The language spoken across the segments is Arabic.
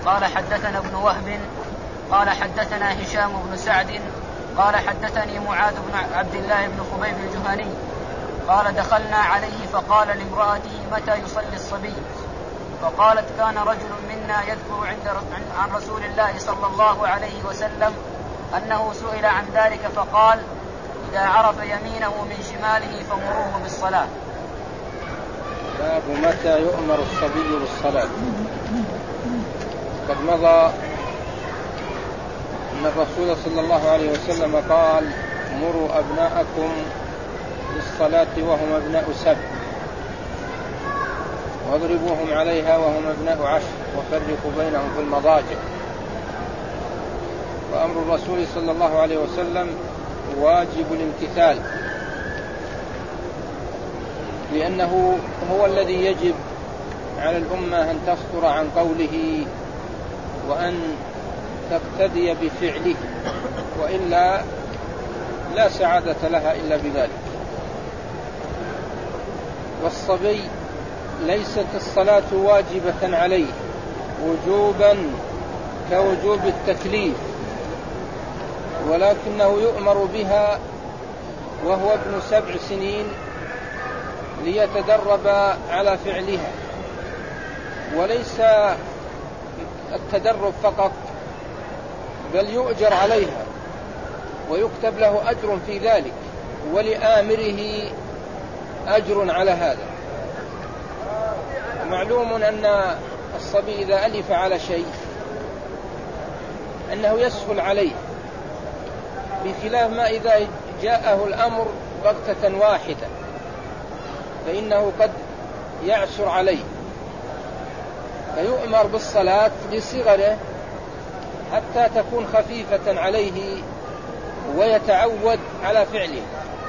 قال حدثنا ابن وهب قال حدثنا هشام بن سعد قال حدثني معاذ بن عبد الله بن خبيب الجهني قال دخلنا عليه فقال لامرأته متى يصلي الصبي؟ فقالت كان رجل منا يذكر عن رسول الله صلى الله عليه وسلم أنه سئل عن ذلك فقال إذا عرف يمينه من شماله فمروه بالصلاة. باب متى يؤمر الصبي بالصلاة. قد مضى أن الرسول صلى الله عليه وسلم قال مروا أبناءكم بالصلاة وهم أبناء 7 واضربوهم عليها وهم أبناء 10 وفرقوا بينهم في المضاجع. وأمر الرسول صلى الله عليه وسلم واجب الامتثال، لأنه هو الذي يجب على الأمة أن تصدر عن قوله وأن تقتدي بفعله، وإلا لا سعادة لها إلا بذلك. والصبي ليست الصلاة واجبة عليه وجوبا كوجوب التكليف، ولكنه يؤمر بها وهو ابن 7 سنين ليتدرب على فعلها. وليس التدرب فقط، بل يؤجر عليها ويكتب له أجر في ذلك، ولآمره أجر على هذا. معلوم أن الصبي إذا ألف على شيء أنه يسهل عليه، بخلاف ما إذا جاءه الأمر بغتة واحدة فإنه قد يعسر عليه. فيؤمر بالصلاة لصغره حتى تكون خفيفة عليه ويتعود على فعله.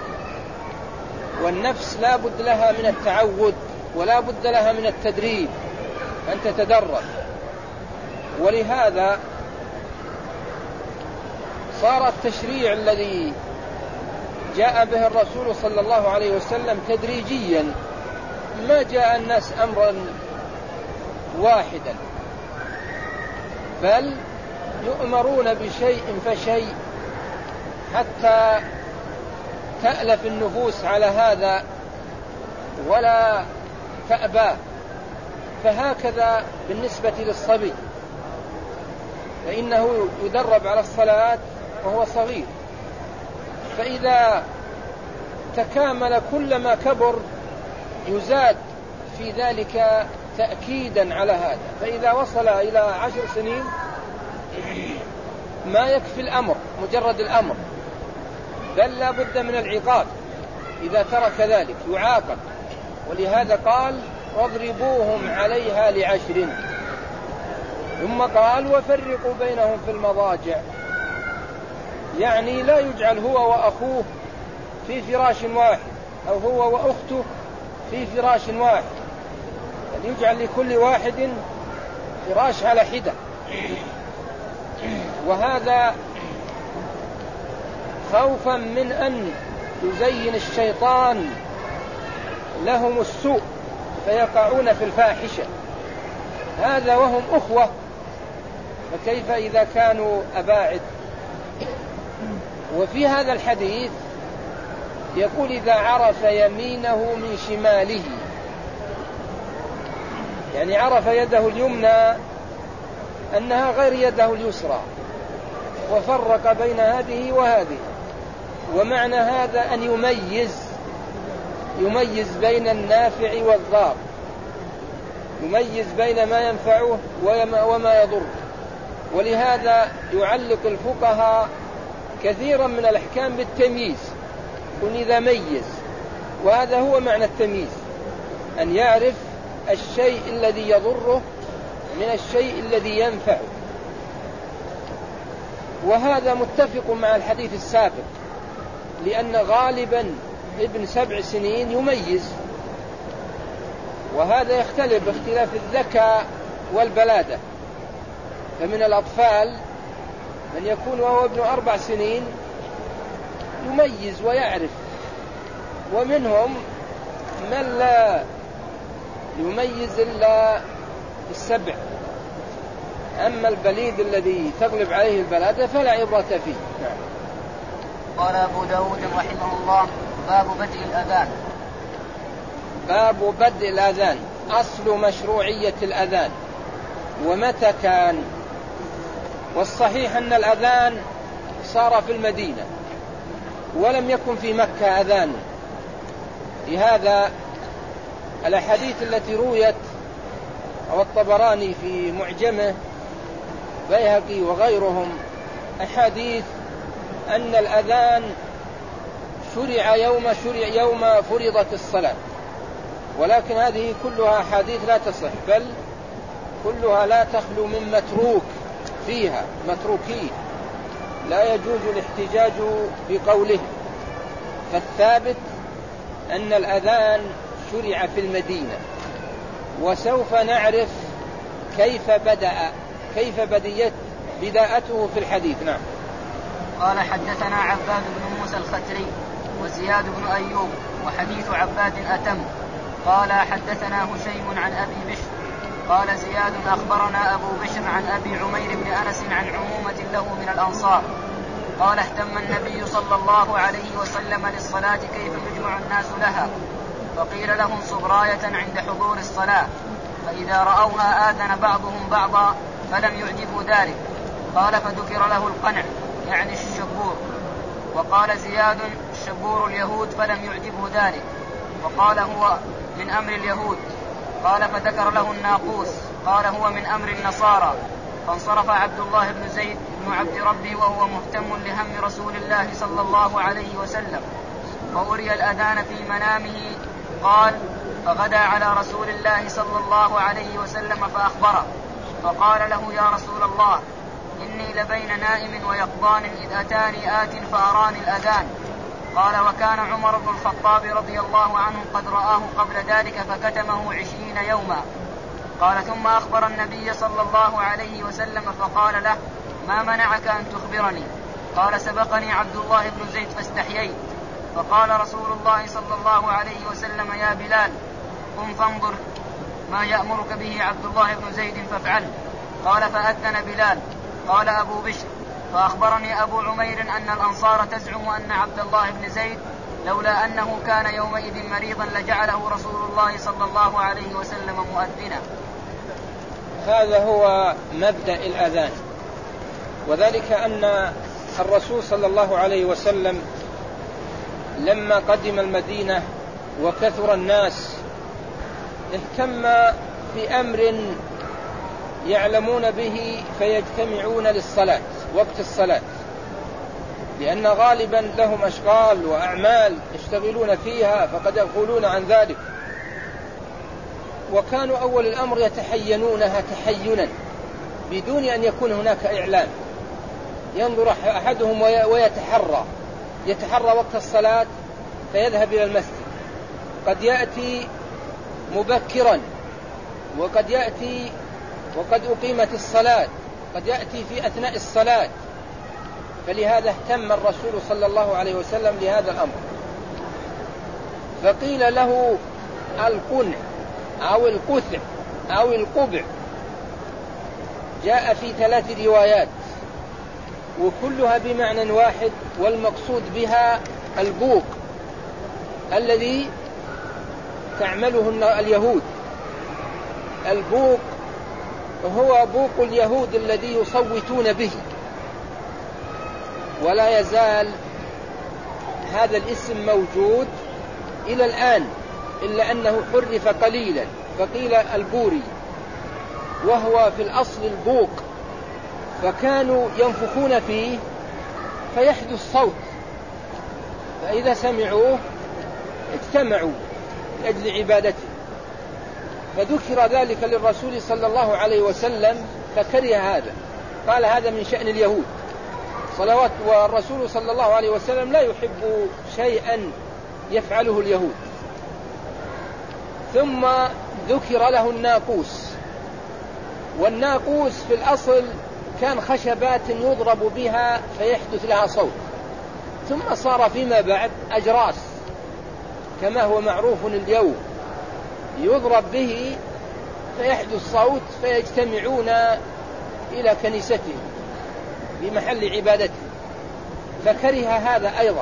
والنفس لا بد لها من التعود ولا بد لها من التدريب أن تتدرب. ولهذا صار التشريع الذي جاء به الرسول صلى الله عليه وسلم تدريجيا، ما جاء الناس أمرا واحدا، بل يؤمرون بشيء فشيء حتى تألف النفوس على هذا ولا تأبى. فهكذا بالنسبة للصبي، فإنه يدرب على الصلاة وهو صغير، فإذا تكامل كلما كبر يزاد في ذلك تأكيدا على هذا. فإذا وصل إلى 10 سنين ما يكفي الأمر مجرد الأمر، بل لا بد من العقاب إذا ترك ذلك، يعاقب. ولهذا قال واضربوهم عليها ل10. ثم قال وفرقوا بينهم في المضاجع، يعني لا يجعل هو وأخوه في فراش واحد أو هو وأخته في فراش واحد، بل يجعل لكل واحد فراش على حدة. وهذا خوفا من أن يزين الشيطان لهم السوء فيقعون في الفاحشة، هذا وهم أخوة، فكيف إذا كانوا أباعد؟ وفي هذا الحديث يقول إذا عرف يمينه من شماله، يعني عرف يده اليمنى أنها غير يده اليسرى، وفرق بين هذه وهذه. ومعنى هذا أن يميز بين النافع والضار، يميز بين ما ينفعه وما يضره. ولهذا يعلق الفقهاء كثيرا من الأحكام بالتمييز، يقول إذا ميز، وهذا هو معنى التمييز، أن يعرف الشيء الذي يضره من الشيء الذي ينفعه. وهذا متفق مع الحديث السابق، لأن غالبا ابن 7 سنين يميز، وهذا يختلف باختلاف الذكاء والبلادة. فمن الأطفال من يكون وهو ابن 4 سنين يميز ويعرف، ومنهم من لا يميز إلا 7. أما البليد الذي تغلب عليه البلادة فلا عبرة فيه. نعم. قال أبو داود رحمه الله: باب بدء الأذان. باب بدء الأذان. أصل مشروعية الأذان ومتى كان؟ والصحيح أن الأذان صار في المدينة ولم يكن في مكة أذان. لهذا الأحاديث التي رويت أو الطبراني في معجمه بيهقي وغيرهم أحاديث أن الأذان شرع يوم فرضت الصلاة، ولكن هذه كلها أحاديث لا تصح، بل كلها لا تخلو من متروك فيها، متروكين لا يجوز الاحتجاج بقوله. فالثابت أن الأذان شرع في المدينة، وسوف نعرف كيف بداءته في الحديث. نعم. قال: حدثنا عباد بن موسى الختري وزياد بن أيوب، وحديث عباد أتم. قال: حدثنا هشيم عن أبي بشر قال: زياد أخبرنا أبو بشر عن أبي عمير بن أنس عن عمومة له من الأنصار قال: اهتم النبي صلى الله عليه وسلم للصلاة كيف يجمع الناس لها، فقيل لهم صبراية عند حضور الصلاة، فإذا رأوها آذن بعضهم بعضا فلم يعجبوا ذلك. قال: فذكر له القنع يعني الشبور. وقال زياد: الشبور اليهود، فلم يعجبه ذلك، وقال: هو من أمر اليهود. قال: فذكر له الناقوس، قال: هو من أمر النصارى. فانصرف عبد الله بن زيد بن عبد ربه وهو مهتم لهم رسول الله صلى الله عليه وسلم، فأري الأذان في منامه. قال: فغدا على رسول الله صلى الله عليه وسلم فأخبره، فقال له: يا رسول الله، إني لبين نائم ويقظان إذ أتاني آت فأراني الأذان. قال: وكان عمر بن الخطاب رضي الله عنه قد رآه قبل ذلك فكتمه 20 يوما. قال: ثم أخبر النبي صلى الله عليه وسلم فقال له: ما منعك أن تخبرني؟ قال: سبقني عبد الله بن زيد فاستحييت. فقال رسول الله صلى الله عليه وسلم: يا بلال، قم فانظر ما يأمرك به عبد الله بن زيد فافعل. قال: فأذن بلال. قال أبو بشر: فأخبرني أبو عمير أن الأنصار تزعم أن عبد الله بن زيد لولا أنه كان يومئذ مريضا لجعله رسول الله صلى الله عليه وسلم مؤذنا. هذا هو مبدأ الأذان، وذلك أن الرسول صلى الله عليه وسلم لما قدم المدينة وكثر الناس اهتم بأمر يعلمون به فيجتمعون للصلاة وقت الصلاة، لأن غالبا لهم أشغال وأعمال يشتغلون فيها فقد يغفلون عن ذلك. وكانوا أول الأمر يتحينونها تحينا بدون أن يكون هناك إعلام، ينظر أحدهم يتحرى وقت الصلاة فيذهب إلى المسجد، قد يأتي مبكرا وقد يأتي وقد أقيمت الصلاة، قد يأتي في أثناء الصلاة. فلهذا اهتم الرسول صلى الله عليه وسلم لهذا الأمر، فقيل له القنع أو القثع أو القبع. جاء في 3 روايات وكلها بمعنى واحد، والمقصود بها البوق الذي تعمله اليهود. البوق هو بوق اليهود الذي يصوتون به، ولا يزال هذا الاسم موجود إلى الآن، إلا أنه حرف قليلا فقيل البوري، وهو في الأصل البوق. فكانوا ينفخون فيه فيحدث صوت، فإذا سمعوه اجتمعوا لأجل عبادته، فذكر ذلك للرسول صلى الله عليه وسلم فكره هذا، قال: هذا من شأن اليهود صلوات. والرسول صلى الله عليه وسلم لا يحب شيئا يفعله اليهود. ثم ذكر له الناقوس، والناقوس في الأصل كان خشبات يضرب بها فيحدث لها صوت، ثم صار فيما بعد أجراس كما هو معروف اليوم، يضرب به فيحدث صوت فيجتمعون إلى كنيسته بمحل عبادته، فكره هذا أيضا.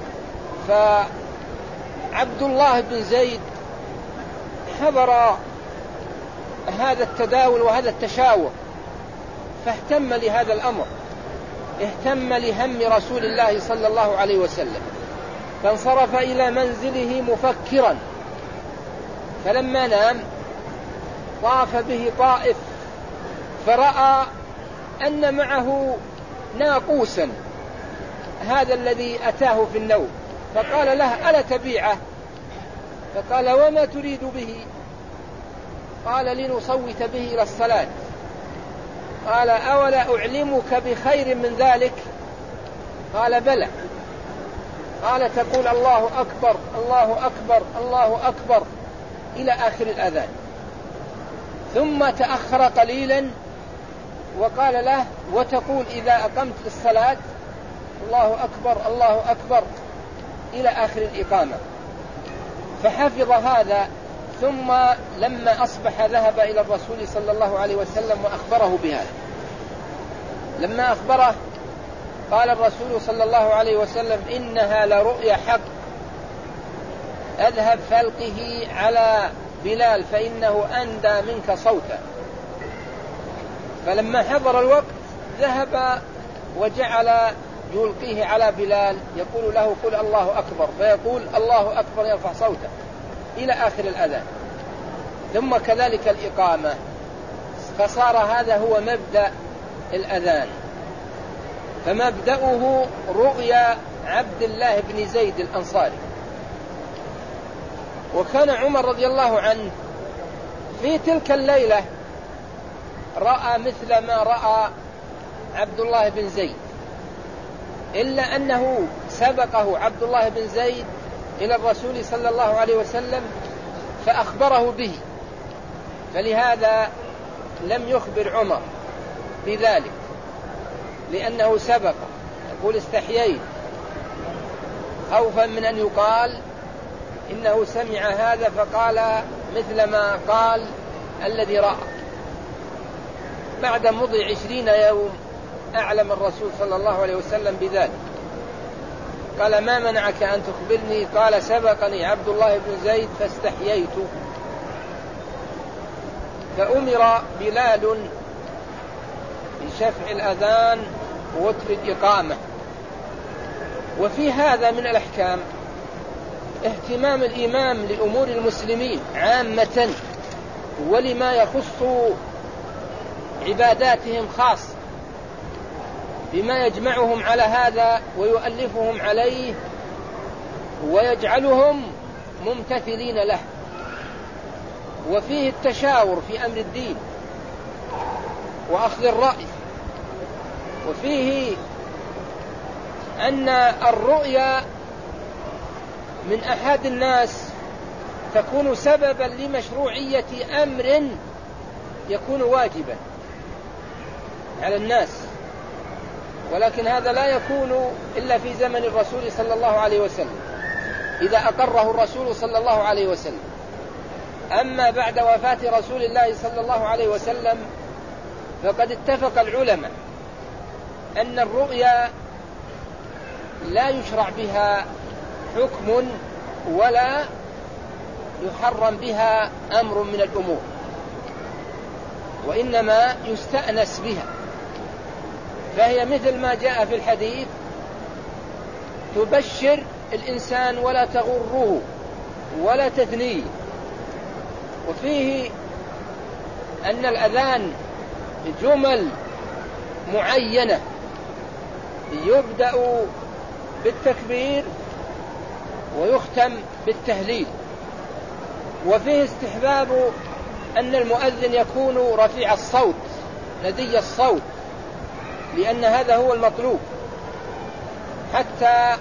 فعبد الله بن زيد حضر هذا التداول وهذا التشاور، فاهتم لهذا الأمر، اهتم لهم رسول الله صلى الله عليه وسلم، فانصرف إلى منزله مفكرا. فلما نام طاف به طائف، فرأى أن معه ناقوسا، هذا الذي أتاه في النوم، فقال له: ألا تبيعه؟ فقال: وما تريد به؟ قال: لنصوت به إلى الصلاة. قال: أولا أعلمك بخير من ذلك؟ قال: بلى. قال: تقول الله أكبر الله أكبر الله أكبر إلى آخر الأذان. ثم تأخر قليلا وقال له: وتقول إذا أقمت الصلاة الله أكبر الله أكبر إلى آخر الإقامة. فحفظ هذا. ثم لما أصبح ذهب إلى الرسول صلى الله عليه وسلم وأخبره بهذا. لما أخبره قال الرسول صلى الله عليه وسلم: إنها لرؤيا حق، أذهب فألقه على بلال فإنه أندى منك صوتا. فلما حضر الوقت ذهب وجعل يلقيه على بلال، يقول له: قل الله أكبر، فيقول الله أكبر يرفع صوته إلى آخر الأذان. ثم كذلك الإقامة، فصار هذا هو مبدأ الأذان. فمبدأه رؤيا عبد الله بن زيد الأنصاري. وكان عمر رضي الله عنه في تلك الليلة رأى مثل ما رأى عبد الله بن زيد، إلا أنه سبقه عبد الله بن زيد إلى الرسول صلى الله عليه وسلم فأخبره به، فلهذا لم يخبر عمر بذلك لأنه سبق. يقول: استحييت خوفا من أن يقال إنه سمع هذا فقال مثل ما قال الذي رأى. بعد مضي 20 يوم أعلم الرسول صلى الله عليه وسلم بذلك. قال: ما منعك أن تخبرني؟ قال: سبقني عبد الله بن زيد فاستحييت. فأمر بلال بشفع الأذان ووتر الإقامة. وفي هذا من الأحكام اهتمام الإمام لأمور المسلمين عامة ولما يخص عباداتهم خاصة، بما يجمعهم على هذا ويؤلفهم عليه ويجعلهم ممتثلين له. وفيه التشاور في أمر الدين وأخذ الرأي. وفيه أن الرؤيا من أحد الناس تكون سببا لمشروعية أمر يكون واجبا على الناس، ولكن هذا لا يكون إلا في زمن الرسول صلى الله عليه وسلم إذا أقره الرسول صلى الله عليه وسلم. أما بعد وفاة رسول الله صلى الله عليه وسلم فقد اتفق العلماء أن الرؤيا لا يشرع بها حكم ولا يحرم بها أمر من الأمور، وإنما يستأنس بها. فهي مثل ما جاء في الحديث: تبشر الإنسان ولا تغره ولا تثنيه. وفيه أن الأذان جمل معينة يبدأ بالتكبير ويختم بالتهليل. وفيه استحباب أن المؤذن يكون رفيع الصوت ندي الصوت، لأن هذا هو المطلوب حتى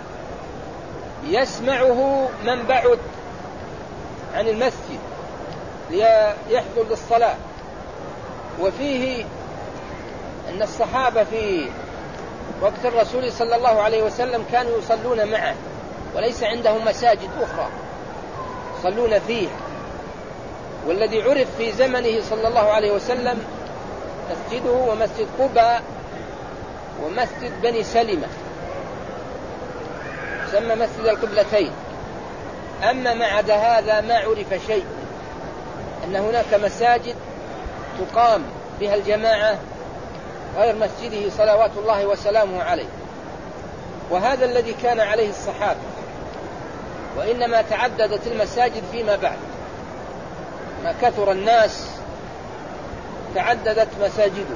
يسمعه من بعد عن المسجد ليحضر للصلاة. وفيه أن الصحابة في وقت الرسول صلى الله عليه وسلم كانوا يصلون معه، وليس عندهم مساجد أخرى يصلون فيها. والذي عرف في زمنه صلى الله عليه وسلم مسجده ومسجد قباء ومسجد بني سلمة يسمى مسجد القبلتين. أما ما عدا هذا ما عرف شيء، أن هناك مساجد تقام بها الجماعة غير مسجده صلوات الله وسلامه عليه، وهذا الذي كان عليه الصحابة، وإنما تعددت المساجد فيما بعد، ما كثر الناس تعددت مساجده.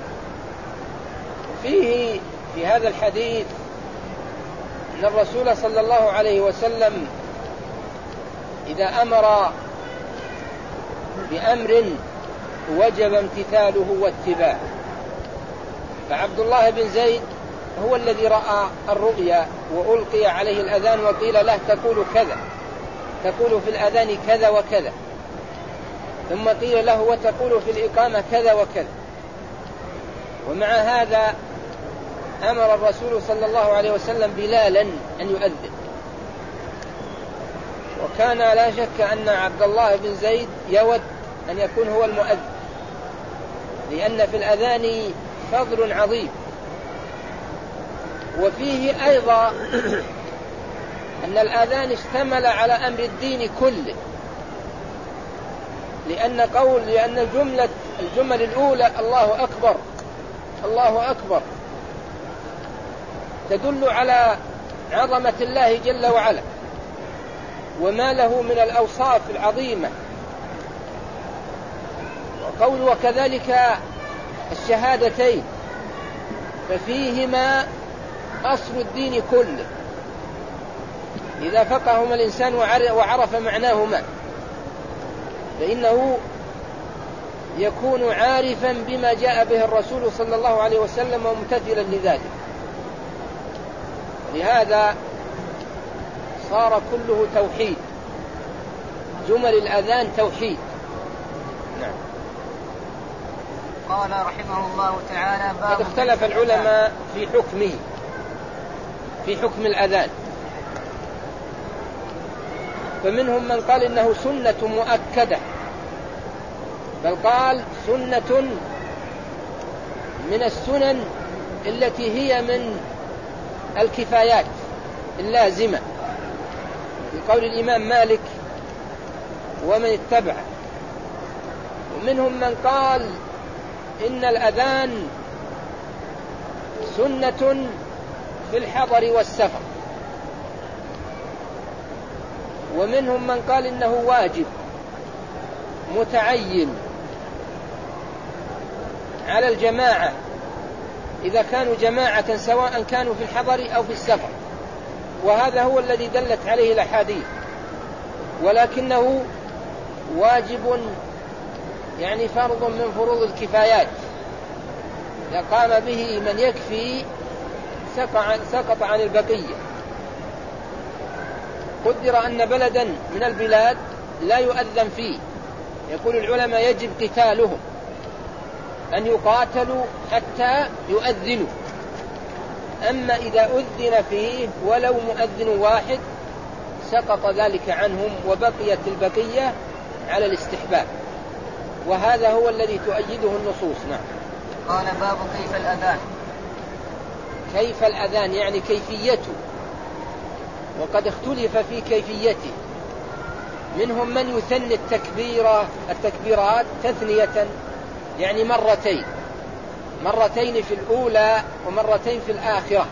فيه في هذا الحديث أن الرسول صلى الله عليه وسلم إذا أمر بأمر وجب امتثاله واتباعه. فعبد الله بن زيد هو الذي رأى الرؤيا وألقي عليه الأذان وقيل له تقول كذا، تقول في الأذان كذا وكذا، ثم قيل له وتقول في الإقامة كذا وكذا. ومع هذا أمر الرسول صلى الله عليه وسلم بلالا أن يؤذن، وكان لا شك أن عبد الله بن زيد يود أن يكون هو المؤذن، لأن في الأذان فضل عظيم. وفيه أيضا أن الأذان اشتمل على أمر الدين كله، لأن الجمل الأولى الله أكبر الله أكبر تدل على عظمة الله جل وعلا وما له من الأوصاف العظيمة. وكذلك الشهادتين ففيهما أصل الدين كله، إذا فقههما الإنسان وعرف معناهما فإنه يكون عارفا بما جاء به الرسول صلى الله عليه وسلم وممتثلا لذلك. لهذا صار كله توحيد، جمل الأذان توحيد. نعم. قال رحمه الله تعالى قد اختلف العلماء في حكم الأذان، فمنهم من قال إنه سنة مؤكدة، بل قال سنة من السنن التي هي من الكفايات اللازمة، في قول الإمام مالك ومن اتبعه. ومنهم من قال إن الأذان سنة في الحضر والسفر. ومنهم من قال إنه واجب متعين على الجماعة إذا كانوا جماعة سواء كانوا في الحضر أو في السفر، وهذا هو الذي دلت عليه الأحاديث، ولكنه واجب يعني فرض من فروض الكفايات، إذا قام به من يكفي سقط عن البقية. قدر أن بلدا من البلاد لا يؤذن فيه، يقول العلماء يجب قتالهم، أن يقاتلوا حتى يؤذنوا. أما إذا أذن فيه ولو مؤذن واحد سقط ذلك عنهم وبقيت البقية على الاستحباب، وهذا هو الذي تؤيده النصوص. نعم. قال باب كيف الأذان. كيف الأذان يعني كيفيته، وقد اختلف في كيفيته. منهم من يثني التكبيرات تثنية، يعني مرتين في الأولى ومرتين في الآخرة.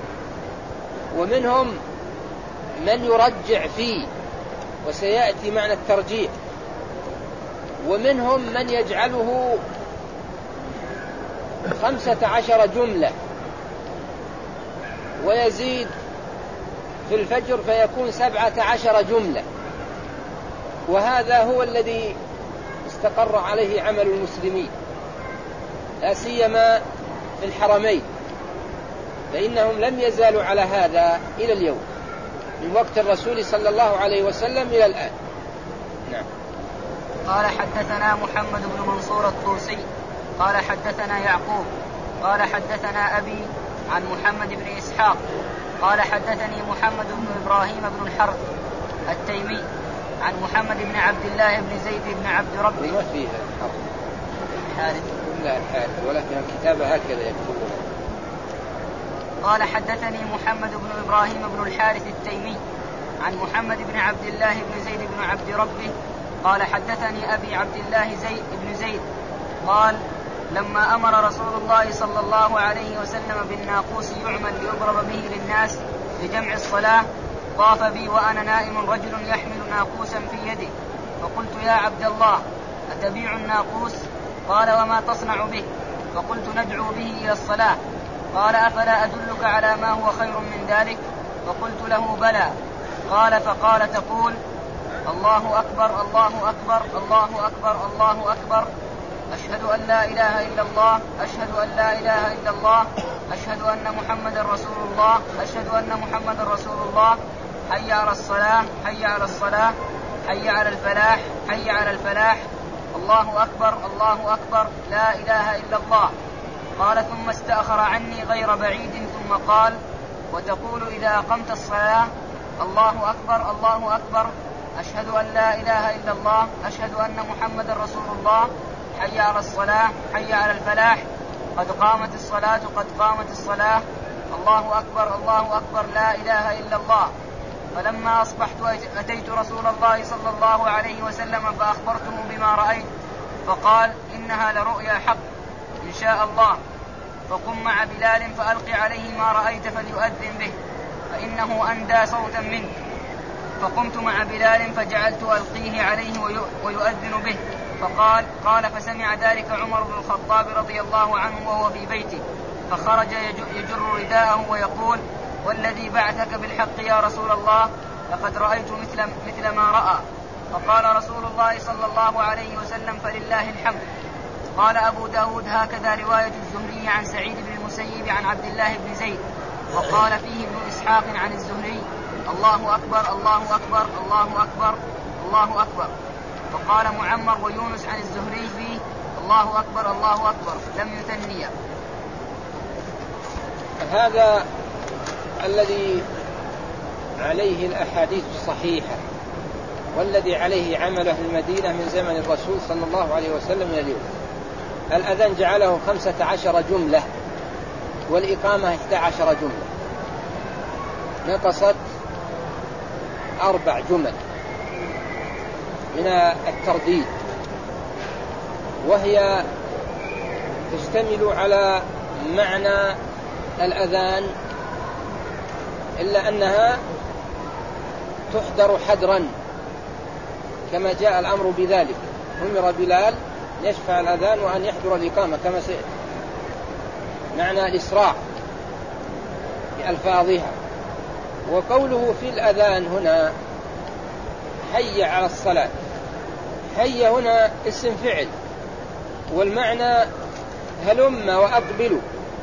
ومنهم من يرجع فيه، وسيأتي معنى الترجيع. ومنهم من يجعله 15 جملة ويزيد في الفجر فيكون 17 جملة، وهذا هو الذي استقر عليه عمل المسلمين، لا سيما في الحرمين، فإنهم لم يزالوا على هذا إلى اليوم من وقت الرسول صلى الله عليه وسلم إلى الآن. نعم. قال حدثنا محمد بن منصور الطوسي قال حدثنا يعقوب قال حدثنا أبي عن محمد بن إسحاق قال حدثني محمد بن إبراهيم بن الحرب التيمي عن محمد بن عبد الله بن زيد بن عبد ربه ما فيها مثلها الحال، ولكن الكتاب هكذا يكتبون. قال حدثني محمد بن إبراهيم بن الحارث التيمي عن محمد بن عبد الله بن زيد بن عبد ربه قال حدثني أبي عبد الله زيد بن زيد قال لما أمر رسول الله صلى الله عليه وسلم بالناقوس يعمل ليضرب به للناس لجمع الصلاة طاف بي وأنا نائم رجل يحمل ناقوسا في يده، فقلت يا عبد الله أتبيع الناقوس؟ قال وما تصنع به؟ فقلت ندعو به إلى الصلاة. قال أفلا أدلك على ما هو خير من ذلك؟ فقلت له بلى. قال فقال تقول الله أكبر الله أكبر الله أكبر الله أكبر، أشهد أن لا إله إلا الله، أشهد أن لا إله إلا الله، أشهد أن محمد رسول الله، أشهد أن محمد رسول الله، حي على الصلاة حي على الصلاة، حي على الفلاح حي على الفلاح، الله أكبر الله أكبر، لا إله إلا الله. قال ثم استأخر عني غير بعيد ثم قال وتقول إذا أقمت الصلاة الله أكبر الله أكبر، أشهد أن لا إله إلا الله، أشهد أن محمد رسول الله، حي على الصلاة حي على الفلاح، قد قامت الصلاة قد قامت الصلاة، الله أكبر الله أكبر، لا إله إلا الله. فلما أصبحت أتيت رسول الله صلى الله عليه وسلم فأخبرته بما رأيت، فقال إنها لرؤيا حق إن شاء الله، فقم مع بلال فألق عليه ما رأيت فليؤذن به فإنه أندى صوتا منك. فقمت مع بلال فجعلت ألقيه عليه ويؤذن به. قال فسمع ذلك عمر بن الخطاب رضي الله عنه وهو في بيته، فخرج يجر رداءه ويقول والذي بعثك بالحق يا رسول الله لقد رأيت مثل ما رأى. فقال رسول الله صلى الله عليه وسلم فلله الحمد. قال أبو داود هكذا رواية الزهري عن سعيد بن المسيب عن عبد الله بن زيد، وقال فيه ابن إسحاق عن الزهري الله أكبر الله أكبر الله أكبر الله أكبر. وقال معمر ويونس عن الزهري فيه الله أكبر الله أكبر لم يثنيا. هذا الذي عليه الأحاديث الصحيحة والذي عليه عمله المدينة من زمن الرسول صلى الله عليه وسلم إلى اليوم. الأذان جعله 15 جملة والإقامة 11 جملة، نقصت 4 جمل من الترديد، وهي تشتمل على معنى الأذان إلا أنها تحضر حدرا كما جاء الأمر بذلك. أمر بلال يشفع الأذان وأن يحضر الإقامة كما سئل، معنى الإسراع بألفاظها. وقوله في الأذان هنا حي على الصلاة، حي هنا اسم فعل، والمعنى هلم وأقبلوا،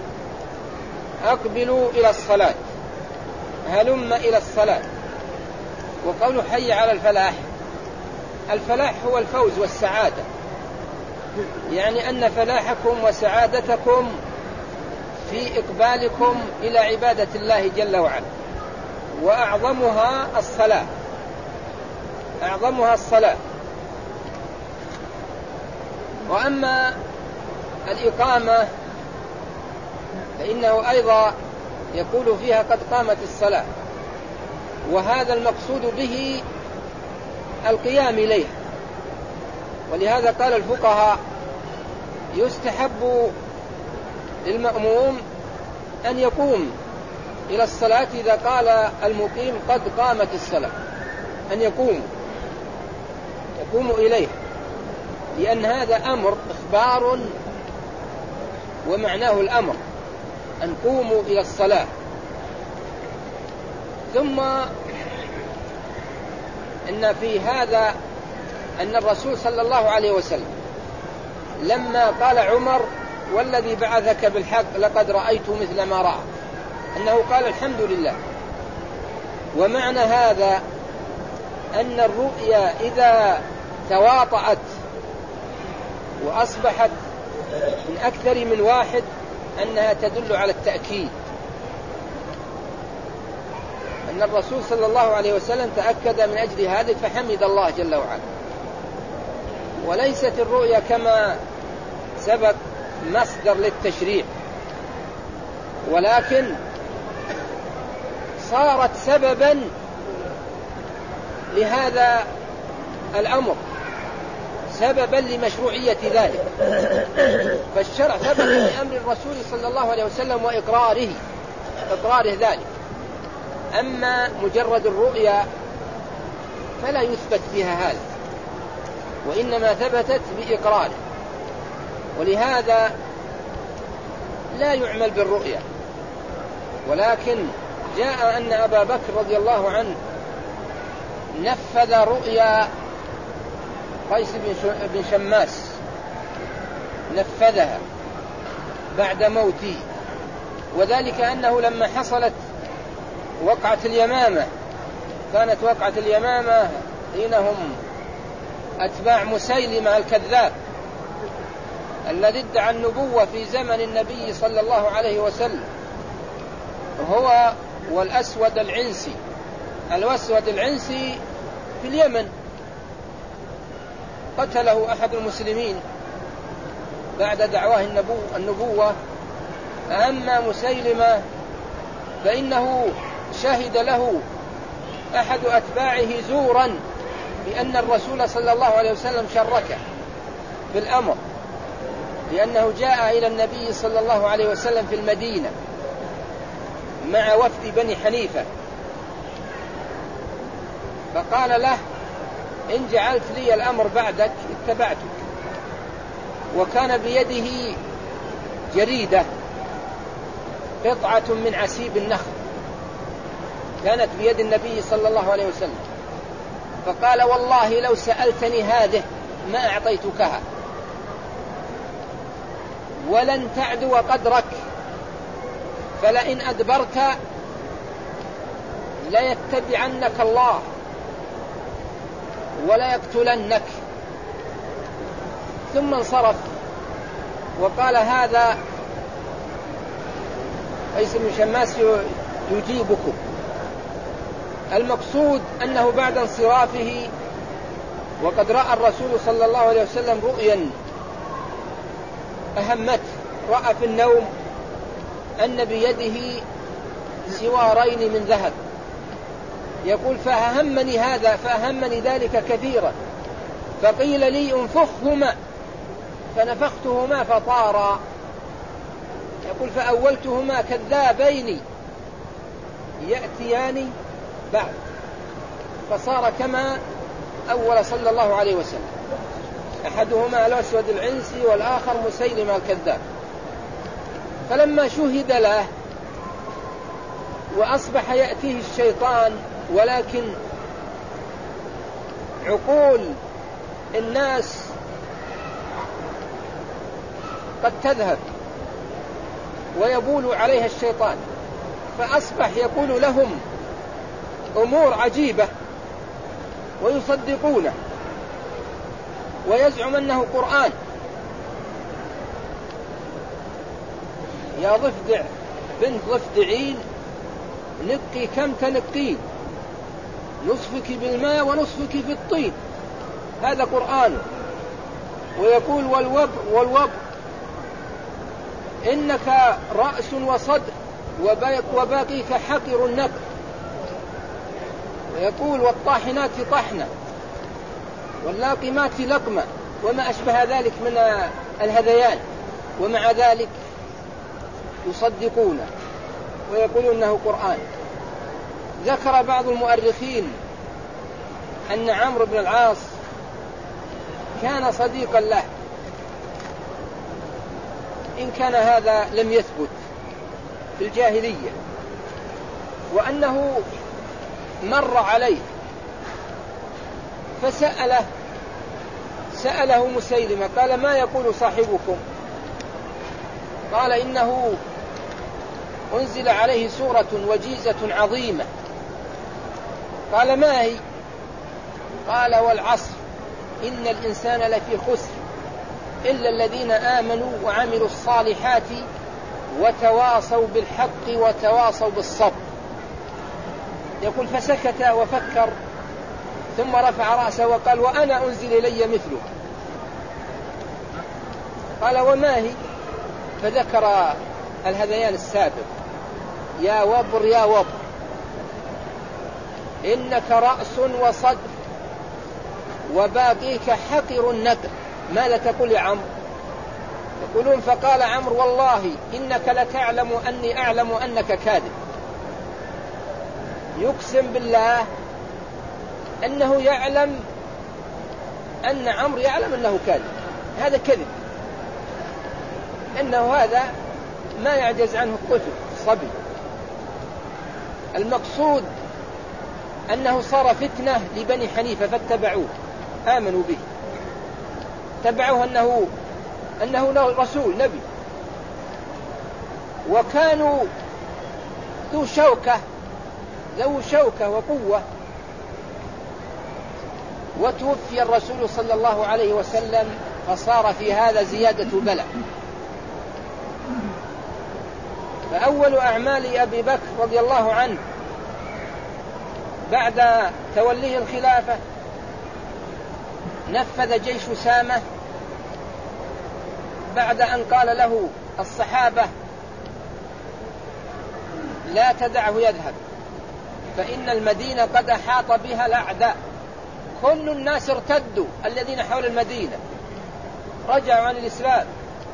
أقبلوا إلى الصلاة، هلم إلى الصلاة. وقوله حي على الفلاح، الفلاح هو الفوز والسعادة، يعني أن فلاحكم وسعادتكم في إقبالكم إلى عبادة الله جل وعلا، وأعظمها الصلاة، أعظمها الصلاة. وأما الإقامة فإنه أيضا يقول فيها قد قامت الصلاة، وهذا المقصود به القيام إليها. ولهذا قال الفقهاء يستحب للمأموم أن يقوم إلى الصلاة إذا قال المقيم قد قامت الصلاة، أن يقوم إليه، لأن هذا أمر إخبار ومعناه الأمر أن قوموا إلى الصلاة. ثم إن في هذا أن الرسول صلى الله عليه وسلم لما قال عمر والذي بعثك بالحق لقد رأيت مثل ما رأى، أنه قال الحمد لله. ومعنى هذا أن الرؤيا إذا تواطأت وأصبحت من أكثر من واحد أنها تدل على التأكيد، أن الرسول صلى الله عليه وسلم تأكد من أجل هذا فحمد الله جل وعلا. وليست الرؤيا كما سبق مصدر للتشريع، ولكن صارت سببا لهذا الأمر، سببا لمشروعية ذلك. فالشرع ثبت بأمر الرسول صلى الله عليه وسلم وإقراره ذلك. أما مجرد الرؤيا فلا يثبت بها هذا، وإنما ثبتت بإقراره، ولهذا لا يعمل بالرؤيا. ولكن جاء أن أبا بكر رضي الله عنه نفذ رؤيا قيس بن شماس، نفذها بعد موته، وذلك أنه لما حصلت وقعة اليمامة، كانت وقعة اليمامة حينهم أتباع مسيلمة الكذاب الذي ادعى النبوة في زمن النبي صلى الله عليه وسلم، هو والأسود العنسي. الأسود العنسي في اليمن قتله أحد المسلمين بعد دعواه النبوة. أما مسيلمة فإنه شهد له أحد أتباعه زورا بأن الرسول صلى الله عليه وسلم شركه بالأمر، لأنه جاء إلى النبي صلى الله عليه وسلم في المدينة مع وفد بني حنيفة، فقال له: إن جعلت لي الأمر بعدك اتبعتك. وكان بيده جريدة، قطعة من عسيب النخل، كانت بيد النبي صلى الله عليه وسلم، فقال: والله لو سألتني هذه ما أعطيتكها، ولن تعدو قدرك، فلئن أدبرت ليتبعنك الله ولا يقتلنك. ثم انصرف وقال: هذا قيس بن شماس يجيبكم. المقصود أنه بعد انصرافه وقد رأى الرسول صلى الله عليه وسلم رؤيا أهمته، رأى في النوم أن بيده سوارين من ذهب، يقول: فأهمني ذلك كثيرا، فقيل لي انفخهما فنفختهما فطارا. يقول: فأولتهما كذابين يأتيان بعد، فصار كما أول صلى الله عليه وسلم، أحدهما الأسود العنسي والآخر مسيلمة الكذاب. فلما شهد له وأصبح يأتيه الشيطان، ولكن عقول الناس قد تذهب ويبول عليها الشيطان، فأصبح يقول لهم أمور عجيبة ويصدقونه ويزعم أنه قرآن. يا ضفدع بنت ضفدعين نقي كم تنقين، نصفك بالماء ونصفك في الطين، هذا قرآن. ويقول: والوبر إنك رأس وصدر وباقيك حقر النقر. ويقول: والطاحنات طحنة واللاقمات لقمة، وما أشبه ذلك من الهذيان، ومع ذلك يصدقونه ويقولون أنه قرآن. ذكر بعض المؤرخين أن عمرو بن العاص كان صديقا له، إن كان هذا لم يثبت في الجاهلية، وأنه مر عليه سأله مسيلمة، قال: ما يقول صاحبكم؟ قال: إنه أنزل عليه سورة وجيزة عظيمة. قال: ما هي؟ قال: والعصر إن الإنسان لفي خسر إلا الذين آمنوا وعملوا الصالحات وتواصوا بالحق وتواصوا بالصبر. يقول: فسكت وفكر، ثم رفع رأسه وقال: وأنا أنزل إلي مثله. قال: وما هي؟ فذكر الهذيان السابق: يا وبر يا وبر إنك رأس وصدر وباقيك حقر النقر، ماذا تقول يا عمرو؟ يقولون: فقال عمرو: والله إنك لتعلم أني أعلم أنك كاذب. يقسم بالله أنه يعلم أن عمرو يعلم أنه كاذب. هذا كذب، إنه هذا ما يعجز عنه الطفل الصبي. المقصود أنه صار فتنة لبني حنيفة فاتبعوه، آمنوا به، تبعوه أنه رسول نبي، وكانوا ذو شوكة وقوة. وتوفي الرسول صلى الله عليه وسلم، فصار في هذا زيادة بلاء. فأول أعمال أبي بكر رضي الله عنه بعد توليه الخلافة نفذ جيش أسامة بعد أن قال له الصحابة: لا تدعه يذهب، فإن المدينة قد أحاط بها الأعداء، كل الناس ارتدوا الذين حول المدينة، رجعوا عن الإسلام.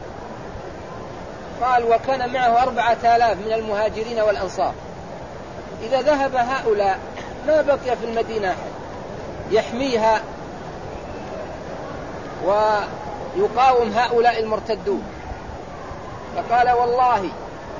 قال: وكان معه 4000 من المهاجرين والأنصار، إذا ذهب هؤلاء ما بقي في المدينة أحد يحميها ويقاوم هؤلاء المرتدون. فقال: والله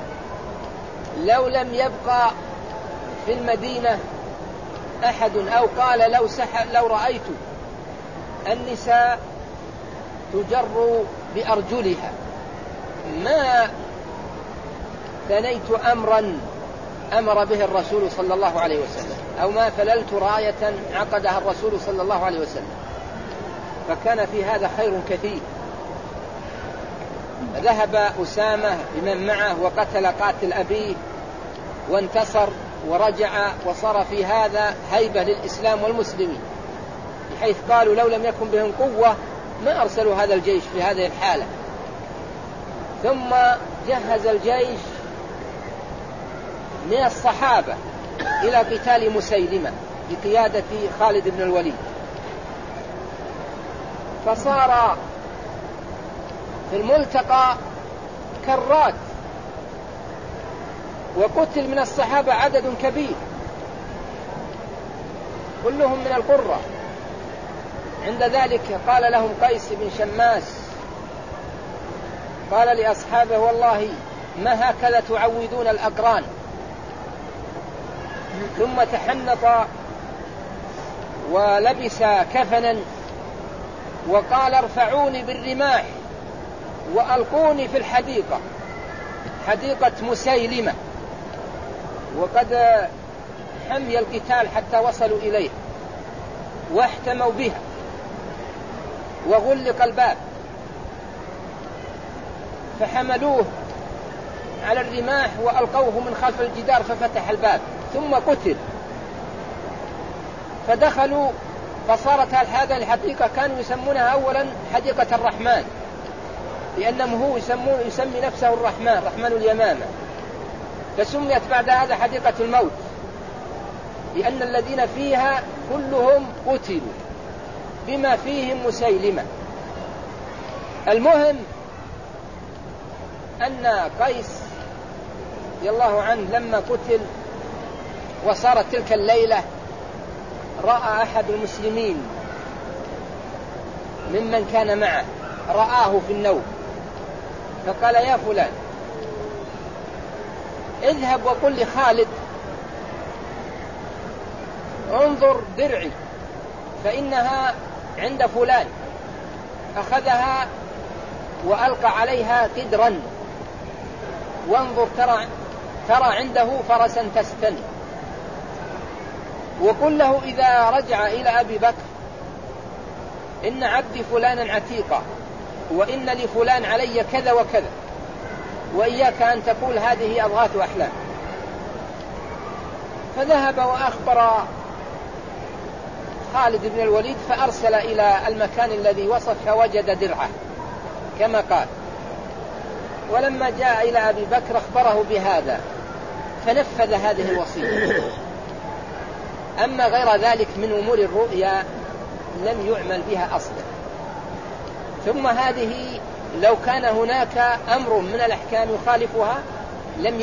لو لم يبقى في المدينة أحد، أو قال لو رأيت النساء تجر بأرجلها ما ثنيت أمرا أمر به الرسول صلى الله عليه وسلم، أو ما فللت راية عقدها الرسول صلى الله عليه وسلم. فكان في هذا خير كثير. ذهب أسامة بمن معه وقتل قاتل أبيه وانتصر ورجع، وصار في هذا هيبة للإسلام والمسلمين، بحيث قالوا: لو لم يكن بهم قوة ما أرسلوا هذا الجيش في هذه الحالة. ثم جهز الجيش من الصحابة إلى قتال مسيلمة بقيادة خالد بن الوليد. فصار في الملتقى كرات، وقتل من الصحابة عدد كبير كلهم من القرة. عند ذلك قال لهم قيس بن شماس، قال لأصحابه: والله ما هكذا تعودون الأقران. ثم تحنط ولبس كفنا وقال: ارفعوني بالرماح وألقوني في الحديقة، حديقة مسيلمة، وقد حمي القتال حتى وصلوا إليه واحتموا بها وغلق الباب، فحملوه على الرماح وألقوه من خلف الجدار ففتح الباب، ثم قتل. فدخلوا فصارت هذه الحديقة كانوا يسمونها أولا حديقة الرحمن، لأنه هو يسمي نفسه الرحمن، رحمن اليمامة، فسميت بعد هذا حديقة الموت، لأن الذين فيها كلهم قتلوا بما فيهم مسيلمة. المهم أن قيس رضي الله عنه لما قتل وصارت تلك الليلة، رأى أحد المسلمين ممن كان معه، رآه في النوم، فقال: يا فلان، اذهب وقل لخالد: انظر درعي فإنها عند فلان، أخذها وألقى عليها قدرا، وانظر ترى عنده فرسا تستن، وقل له إذا رجع إلى أبي بكر: إن عبدي فلانا عتيقا، وإن لفلان علي كذا وكذا، وإياك أن تقول هذه أضغاث أحلام. فذهب وأخبر خالد بن الوليد، فأرسل إلى المكان الذي وصف فوجد درعه كما قال. ولما جاء إلى أبي بكر أخبره بهذا فنفذ هذه الوصية. أما غير ذلك من أمور الرؤيا لم يعمل بها أصلا. ثم هذه لو كان هناك أمر من الأحكام يخالفها لم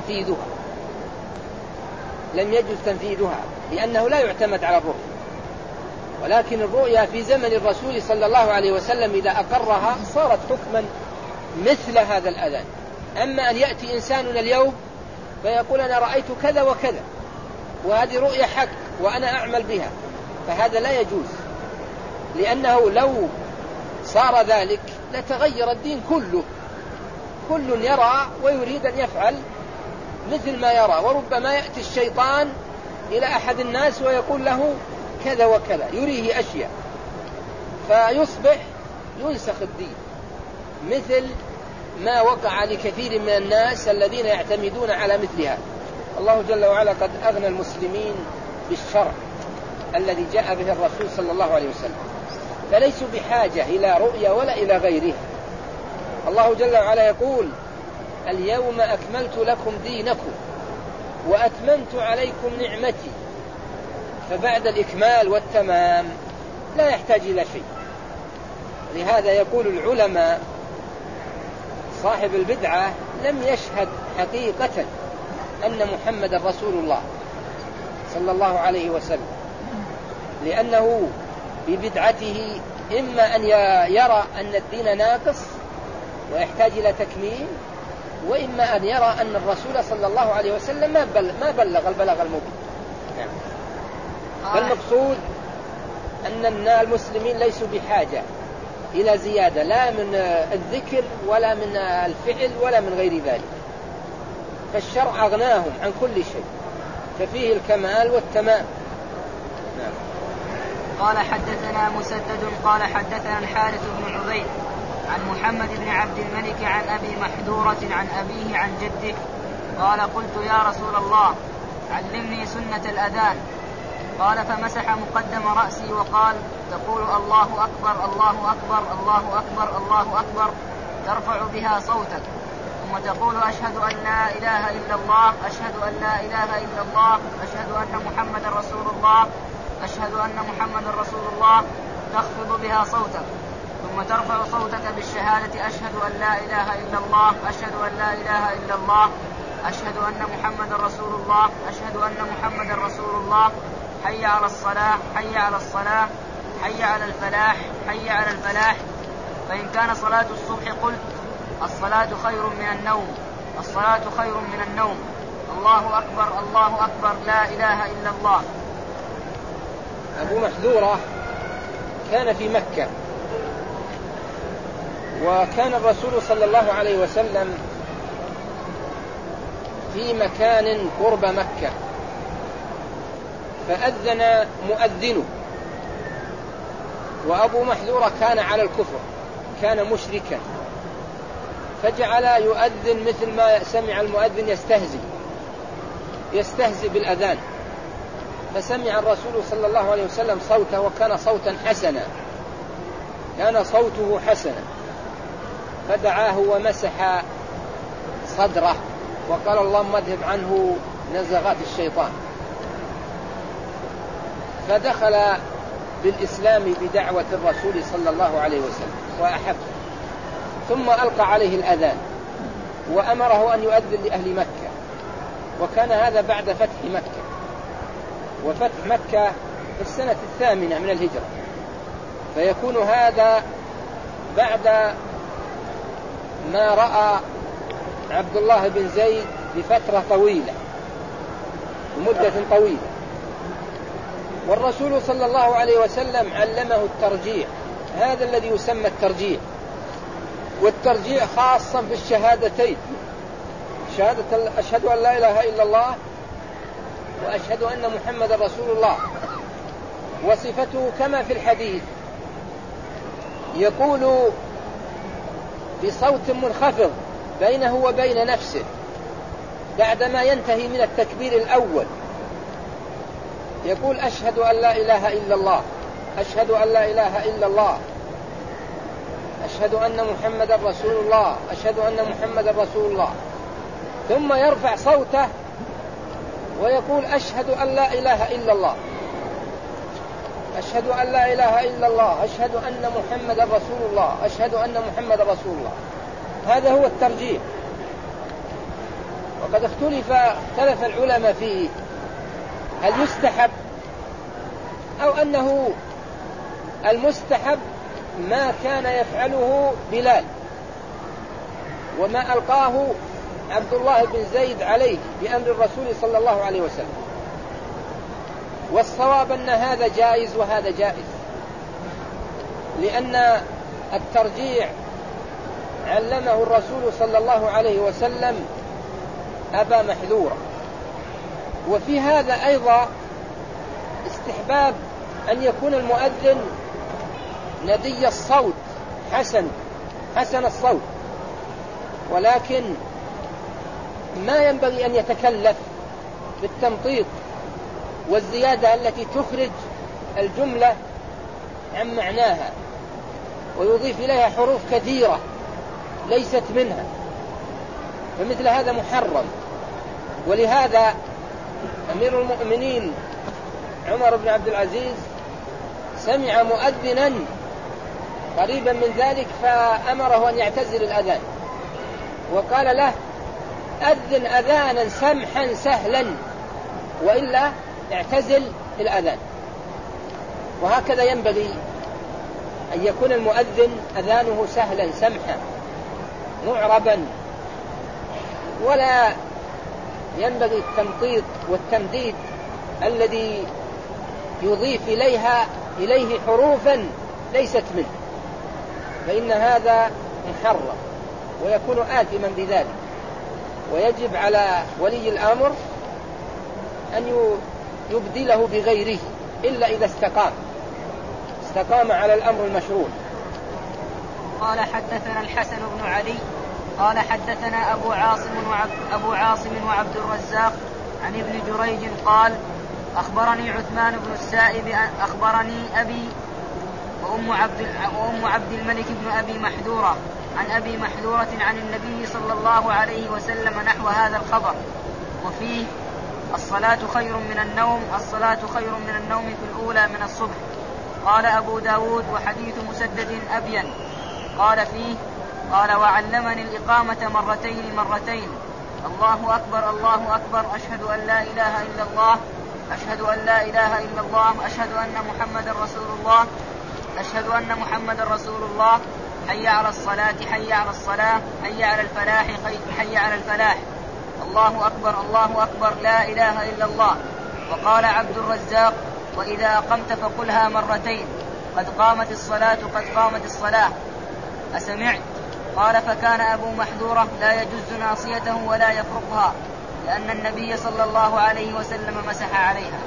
يجوز تنفيذها لأنه لا يعتمد على الرؤيا. ولكن الرؤيا في زمن الرسول صلى الله عليه وسلم إذا أقرها صارت حكما مثل هذا الأذان. أما أن يأتي إنساننا اليوم فيقول أنا رأيت كذا وكذا وهذه رؤيا حق وأنا أعمل بها، فهذا لا يجوز، لأنه لو صار ذلك لتغير الدين كله. كل يرى ويريد أن يفعل مثل ما يرى، وربما يأتي الشيطان إلى أحد الناس ويقول له كذا وكذا، يريه أشياء، فيصبح ينسخ الدين، مثل ما وقع لكثير من الناس الذين يعتمدون على مثل هذا. الله جل وعلا قد أغنى المسلمين بالشرع الذي جاء به الرسول صلى الله عليه وسلم، فليسوا بحاجة إلى رؤيا ولا إلى غيرها. الله جل وعلا يقول اليوم أكملت لكم دينكم وأتممت عليكم نعمتي، فبعد الإكمال والتمام لا يحتاج إلى شيء. لهذا يقول العلماء صاحب البدعة لم يشهد حقيقة أن محمد رسول الله صلى الله عليه وسلم، لأنه ببدعته إما أن يرى أن الدين ناقص ويحتاج إلى تكميل، وإما أن يرى أن الرسول صلى الله عليه وسلم ما بلغ البلاغ المبين. فالمقصود أن المسلمين ليسوا بحاجة إلى زيادة لا من الذكر ولا من الفعل ولا من غير ذلك، فالشرع أغناهم عن كل شيء، ففيه الكمال والتمام. قال حدثنا مسدد قال حدثنا الحارث بن عبيد عن محمد بن عبد الملك عن أبي محذورة عن أبيه عن جده قال قلت يا رسول الله علمني سنة الأذان. قال فمسح مقدم رأسي وقال تقول الله أكبر الله أكبر الله أكبر الله أكبر ترفع بها صوتك، ثم تقول أشهد أن لا إله إلا الله أشهد أن لا إله إلا الله أشهد أن محمد رسول الله أشهد أن محمد رسول الله تخفض بها صوتك، ثم ترفع صوتك بالشهادة أشهد أن لا إله إلا الله أشهد أن لا إله إلا الله أشهد أن محمد رسول الله أشهد أن محمد رسول الله حي على الصلاة حي على الصلاة حي على الفلاح حي على الفلاح. فإن كان صلاة الصبح قلت الصلاة خير من النوم الصلاة خير من النوم الله أكبر الله أكبر لا إله إلا الله. أبو محذورة كان في مكة، وكان الرسول صلى الله عليه وسلم في مكان قرب مكة، فأذن مؤذنه، وأبو محذورة كان على الكفر، كان مشركا، فجعل يؤذن مثل ما سمع المؤذن يستهزئ بالأذان، فسمع الرسول صلى الله عليه وسلم صوته وكان صوتا حسنا، كان صوته حسنا، فدعاه ومسح صدره وقال اللهم اذهب عنه نزغات الشيطان، فدخل بالإسلام بدعوة الرسول صلى الله عليه وسلم وأحب، ثم ألقى عليه الأذان وأمره أن يؤذن لأهل مكة، وكان هذا بعد فتح مكة، وفتح مكة في السنة 8 من الهجرة، فيكون هذا بعد ما رأى عبد الله بن زيد بفترة طويلة ومدة طويلة، والرسول صلى الله عليه وسلم علمه الترجيع، هذا الذي يسمى الترجيع، والترجيع خاصا في الشهادتين، شهادة أشهد أن لا إله إلا الله وأشهد أن محمد رسول الله. وصفته كما في الحديث يقول بصوت منخفض بينه وبين نفسه بعدما ينتهي من التكبير الأول، يقول أشهد أن لا إله إلا الله أشهد أن لا إله إلا الله أشهد أن محمد رسول الله، أشهد أن محمد رسول الله، ثم يرفع صوته ويقول أشهد أن لا إله إلا الله، أشهد أن لا إله إلا الله، أشهد أن محمد رسول الله، أشهد أن محمد رسول الله. هذا هو الترجيح. وقد اختلف العلماء فيه، هل يستحب أو أنه المستحب ما كان يفعله بلال وما ألقاه عبد الله بن زيد عليه بأمر الرسول صلى الله عليه وسلم. والصواب أن هذا جائز وهذا جائز، لأن الترجيع علمه الرسول صلى الله عليه وسلم أبا محذورة. وفي هذا أيضا استحباب أن يكون المؤذن ندي الصوت، حسن الصوت، ولكن ما ينبغي أن يتكلف بالتمطيط والزيادة التي تخرج الجملة عن معناها ويضيف إليها حروف كثيرة ليست منها، فمثل هذا محرم. ولهذا أمير المؤمنين عمر بن عبد العزيز سمع مؤذنا قريبا من ذلك فأمره أن يعتزل الأذان، وقال له أذن أذانا سمحا سهلا وإلا اعتزل الأذان. وهكذا ينبغي أن يكون المؤذن أذانه سهلا سمحا معربا، ولا ينبغي التمطيط والتمديد الذي يضيف إليه حروفا ليست منه، فإن هذا محرم ويكون آثما بذلك. ويجب على ولي الأمر أن يبدله بغيره إلا إذا استقام على الأمر المشروع. قال حدثنا الحسن بن علي قال حدثنا أبو عاصم وعبد الرزاق عن ابن جريج قال أخبرني عثمان بن السائب أخبرني أبي وأم عبد الملك بن أبي محذورة عن أبي محذورة عن النبي صلى الله عليه وسلم نحو هذا الخبر، وفيه الصلاة خير من النوم، الصلاة خير من النوم في الأولى من الصبح. قال أبو داود وحديث مسدد أبين. قال فيه قال وعلمني الإقامة مرتين الله أكبر الله أكبر، أشهد أن لا إله إلا الله، أشهد أن لا إله إلا الله، أشهد أن محمد رسول الله، أشهد أن محمد رسول الله، حي على الصلاة حي على الصلاة، حي على الفلاح حي على الفلاح، الله أكبر الله أكبر، لا إله إلا الله. وقال عبد الرزاق وإذا أقمت فقلها مرتين، قد قامت الصلاة قد قامت الصلاة. أسمعت؟ قال فكان أبو محذورة لا يجز ناصيته ولا يفرقها، لأن النبي صلى الله عليه وسلم مسح عليها.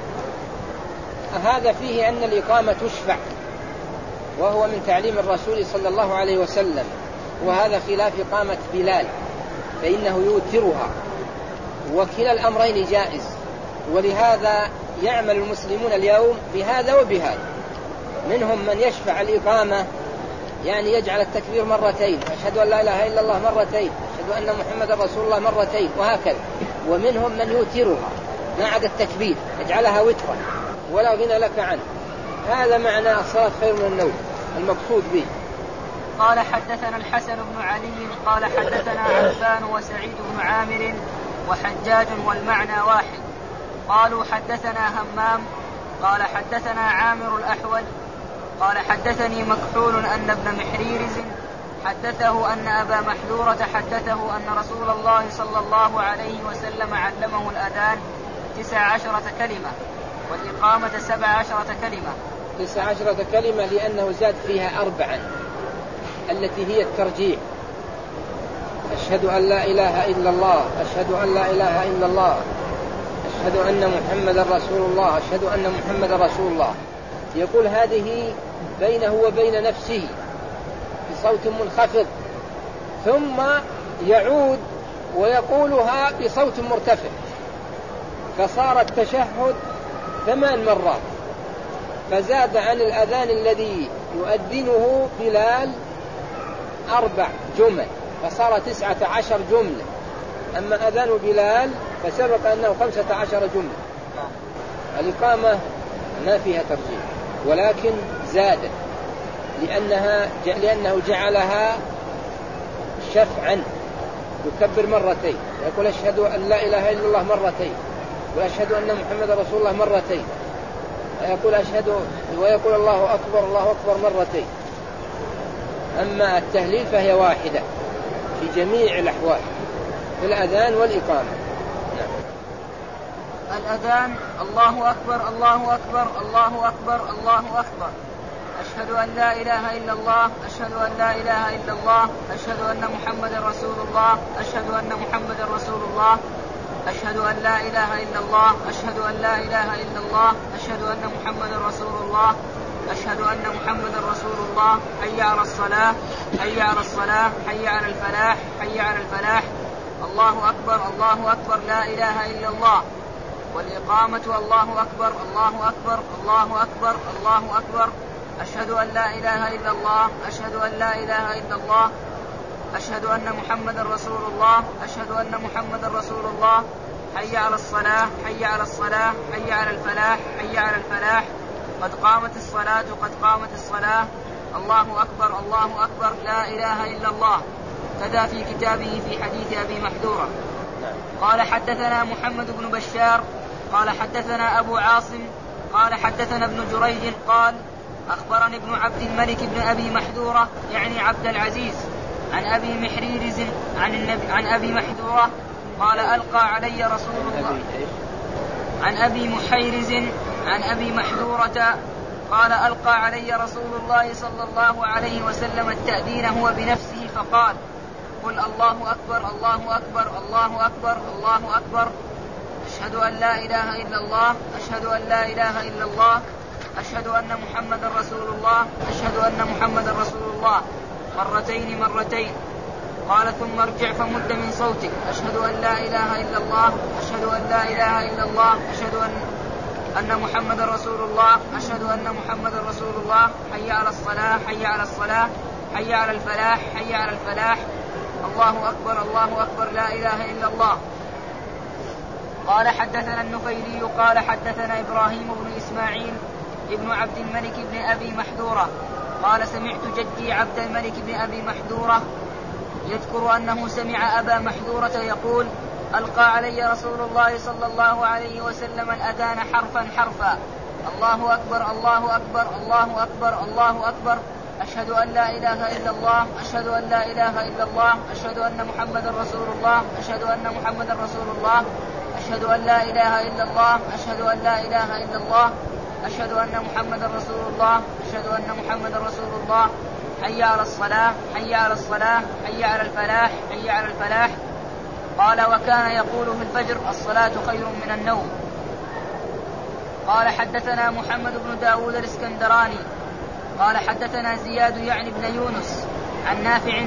هذا فيه أن الإقامة تشفع، وهو من تعليم الرسول صلى الله عليه وسلم، وهذا خلاف إقامة بلال فإنه يوترها، وكلا الأمرين جائز. ولهذا يعمل المسلمون اليوم بهذا وبهذا، منهم من يشفع الإقامة يعني يجعل التكبير مرتين، أشهد أن لا إله إلا الله مرتين، أشهد أن محمد رسول الله مرتين، وهكذا. ومنهم من يوترها ما عدا التكبير يجعلها وترا ولا غنى لك عنه. هذا معنى الصلاة خير من النوم المقصود به. قال حدثنا الحسن بن علي قال حدثنا عفان وسعيد بن عامر وحجاج والمعنى واحد. قالوا حدثنا همام قال حدثنا عامر الأحول قال حدثني مكحول أن ابن محريرز حدثه أن أبا محذورة حدثه أن رسول الله صلى الله عليه وسلم علمه الأذان 19 كلمة والإقامة 17 كلمة. 19 كلمة لأنه زاد فيها 4 التي هي الترجيح: أشهد أن لا إله إلا الله، أشهد أن لا إله إلا الله، أشهد أن محمد رسول الله، أشهد أن محمد رسول الله. يقول هذه بينه وبين نفسه بصوت منخفض، ثم يعود ويقولها بصوت مرتفع، فصار التشهد 8 مرات، فزاد عن الأذان الذي يؤذنه بلال 4 جمل فصار 19 جملة. أما أذان بلال فسبق أنه 15 جملة. الإقامة ما فيها ترجيح ولكن زادت لأنه جعلها شفعا، يكبر مرتين، يقول أشهد أن لا إله إلا الله مرتين، وأشهد أن محمد رسول الله مرتين، ويقول الله أكبر مرتين. أما التهليل فهي واحدة في جميع الأحوال في الأذان والإقامة. الأذان: الله أكبر الله أكبر الله أكبر الله أكبر، أشهد أن لا إله إلا الله، أشهد أن لا إله إلا الله، أشهد أن محمدا رسول الله، أشهد أن محمدا رسول الله، أشهد أن لا إله إلا الله، أشهد أن لا إله إلا الله، أشهد أن محمدا رسول الله، أشهد أن محمدا رسول الله، حي على الصلاة حي على الصلاة، حي على الفلاح حي على الفلاح، الله أكبر الله أكبر لا إله إلا الله. والإقامة: الله أكبر الله أكبر الله أكبر الله أكبر، أشهد أن لا إله إلا الله، أشهد أن لا إله إلا الله، أشهد أن محمدا رسول الله، أشهد أن محمدا رسول الله، حي على الصلاة حي على الصلاة، حي على الفلاح حي على الفلاح، قد قامت الصلاة قد قامت الصلاة، الله أكبر الله أكبر لا إله إلا الله. كذا في كتابه في حديث أبي محذورة. قال: حدثنا محمد بن بشار قال حدثنا أبو عاصم قال حدثنا ابن جريج قال: أخبرني ابن عبد الملك بن أبي محذورة يعني عبد العزيز عن أبي محريرز عن أبي محذورة قال: ألقى علي رسول الله عن أبي محيرز عن أبي محذورة قال: ألقى علي رسول الله صلى الله عليه وسلم التأذين هو بنفسه فقال: قل الله أكبر الله أكبر الله أكبر الله أكبر، أشهد أن لا إله إلا الله، أشهد أن لا إله إلا الله، أشهد أن محمدا رسول الله، أشهد أن محمدا رسول الله، مرتين. قال: ثم ارجع فمد من صوتك، أشهد أن لا إله إلا الله، أشهد أن لا إله إلا الله، أشهد أن محمدا رسول الله، أشهد أن محمدا رسول الله، حي على الصلاة حي على الصلاة، حي على الفلاح حي على الفلاح، الله أكبر الله أكبر لا إله إلا الله. قال: حدثنا النفيلي قال حدثنا إبراهيم بن إسماعيل ابن عبد الملك بن أبي محذورة قال: سمعت جدي عبد الملك بن أبي محذورة يذكر أنه سمع أبا محذورة يقول: ألقى علي رسول الله صلى الله عليه وسلم الأذان حرفا، الله أكبر الله أكبر الله أكبر الله أكبر، أشهد أن لا إله إلا الله، أشهد أن لا إله إلا الله، أشهد أن محمدا رسول الله، أشهد أن محمدا رسول الله، أشهد أن لا إله إلا الله، أشهد أن لا إله إلا الله، أشهد أن محمدا رسول الله، أشهد أن محمدا رسول الله، حي على الصلاة حي على الصلاة، حي على الفلاح حي على الفلاح. قال: وكان يقول في الفجر: الصلاة خير من النوم. قال: حدثنا محمد بن داود الاسكندراني قال حدثنا زياد يعني بن يونس عن